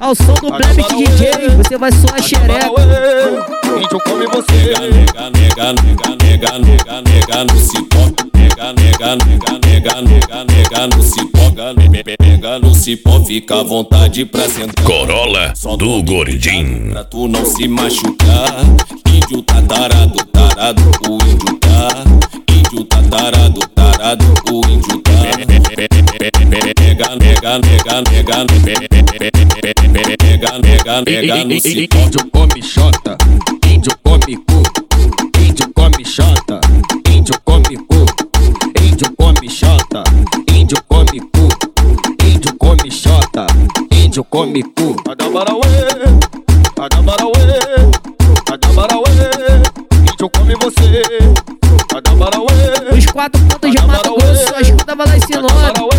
Ao som do Bleb de DJ, você vai suar xereca. Índio come você. Nega no cipó. Nega no cipó. Nega no cipó, fica à vontade pra sentar. Corolla do Gordinho. Pra tu não se machucar. Índio tá tarado, o índio tá. Índio tá tarado, o índio tá. Nega no cipó. Índio come xota, índio come cu. Índio come xota, índio come cu. Índio come xota, índio come cu. Índio come xota, índio come cu. Índio come você. Os 4 pontos de Mato Grosso, só escuta Valar Sinop.